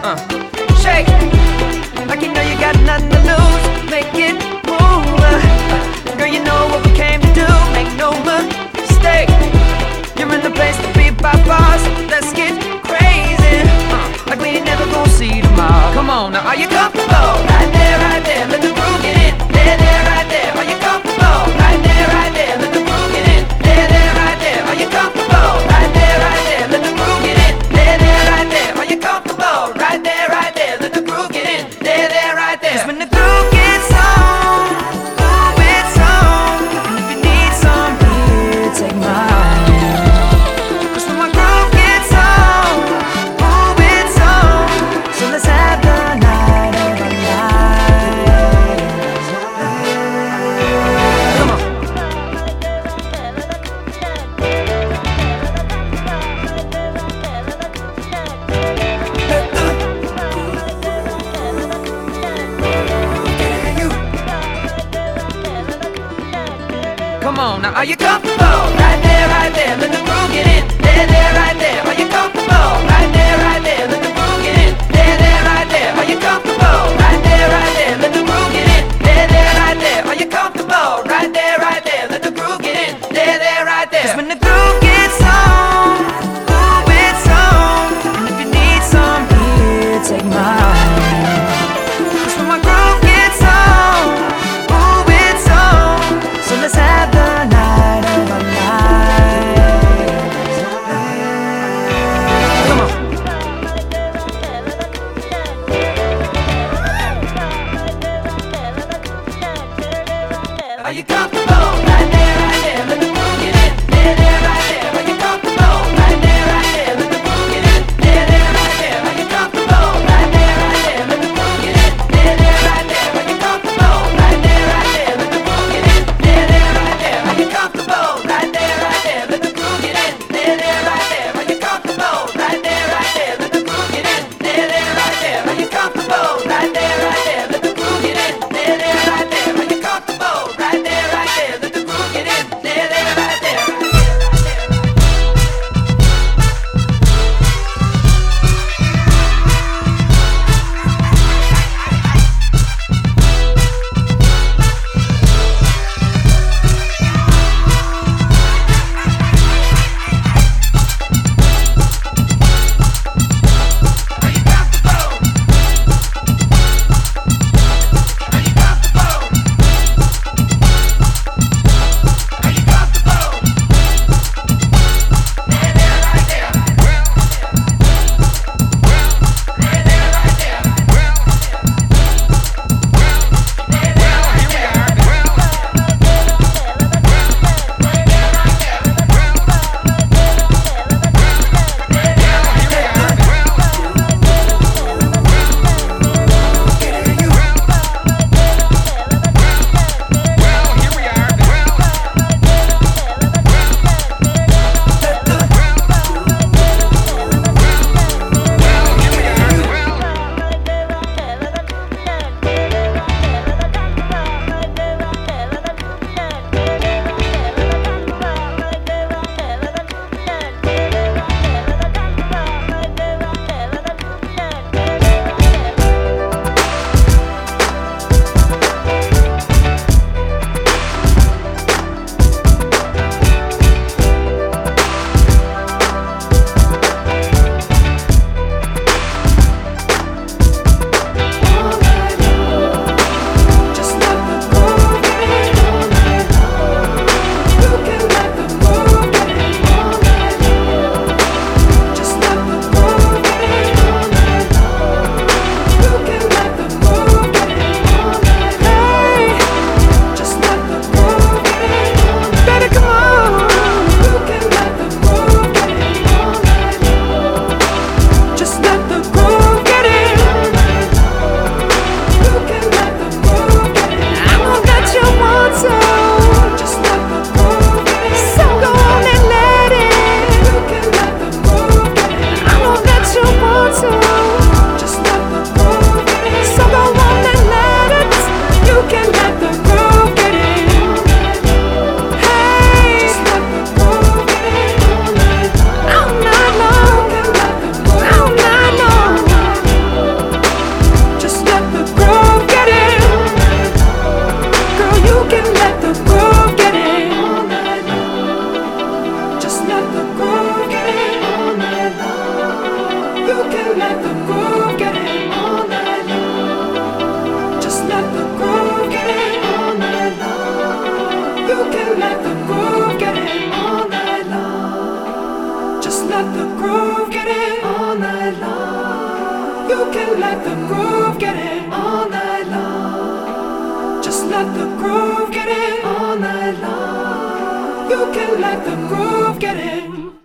Shake, like you know you got nothing to lose. Make it move, girl, you know what we came to do. Make no mistake, you're in the place to be by far. So let's get crazy, like we ain't never gonna see tomorrow. Come on now, are you comfortable? Right there, let the groove get in. There, right there, are you comfortable? Right there, let the groove get in. There, right there, are you comfortable? Right there, let the groove get in. There, right there, are you comfortable? Right there, let the groove get in. There, right there. 'Cause when the groove gets on, ooh, it's on. And if you need some here, take my hand. 'Cause when my groove gets on, ooh, it's on. So let's have the night of our lives. Come on. Come on now, are you comfortable? Right there, let the groove get in. There, right there, are you comfortable? Right there, let the groove get in. There, right there, are you comfortable? Right there, let the groove get in. There, right there, are you comfortable? Right there, let the groove get in. There, right there. 'Cause when the groove gets on, ooh, it's on. And if you need some here, take my hand. 'Cause when my groove gets on, ooh, it's on. So let's have the night of our lives. You can let the groove get in all night long. Just let the groove get in all night long. You can let the groove get in.